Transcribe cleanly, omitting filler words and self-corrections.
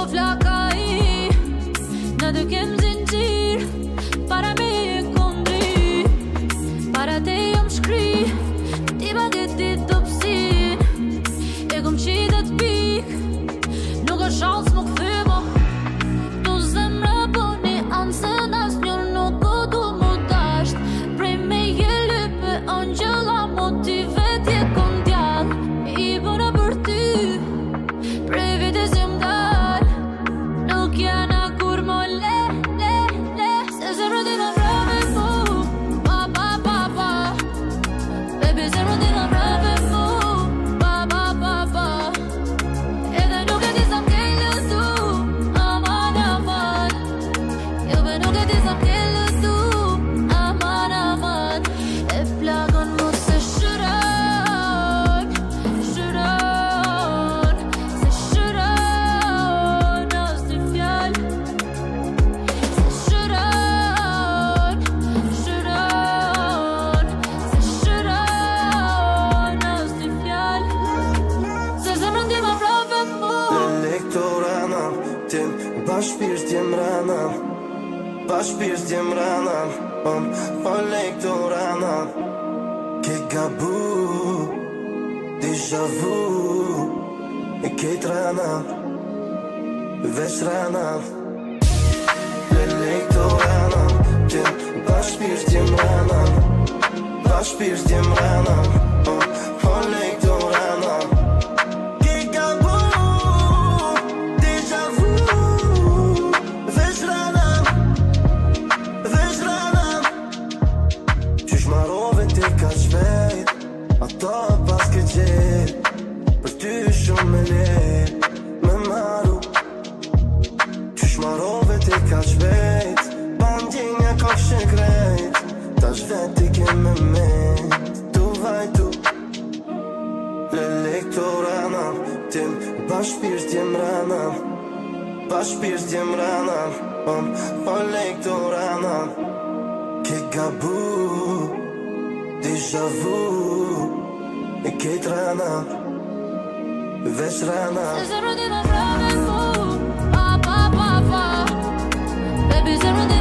flaka I në dy kem zinxhir, para me e kondri, para te jam shkri, ti bageti topsin, e kom qitet pik, nuk është shans më këthymo, tu zemra boni ansën as një nuk o du mu dasht, prej me je lype angjëlla motivet je kondjall, I bëra për ty, prej vites jëm dal, nuk jana kur mo le, se zemra ti në vrave mu, pa, baby zemra ti në vrave mu, pa, edhe nuk e ti sa m'ke lëtu, aman, jo be nuk e ti sa m'ke lëtu, aman, e plagon mu se shëron, se shëron, as ti fjall, se shëron, se shëron, as ti fjall, se zemrën ti ma vrave mu. Lektorana, tim bashkëpirës t'jem rana, bashkëpirës t'jem rana, o lektorana, ke gabu, déjà vu, e kejt rana, veç rana. Lektorana, tim bashkëpirës t'jem rana, bashkëpirës t'jem rana, o lektorana, ke gabu, déjà vu, veç rana, veç rana. Qysh marrove ti ka shpejt, ato pas ke gjet, për ty shumë me let, me maru. Qysh marrove ti ka shpejt, bandjenja ka krejt, tash veti ke me met, tu vajtu. Lektorana, tim bashkëpirës t'jem rana, bashkëpirës t'jem rana, o lektorana, ke gabu, déjà vu, e kejt rana, veç rana. Se zemrën ti në vrave mu, pa, baby zemrën ti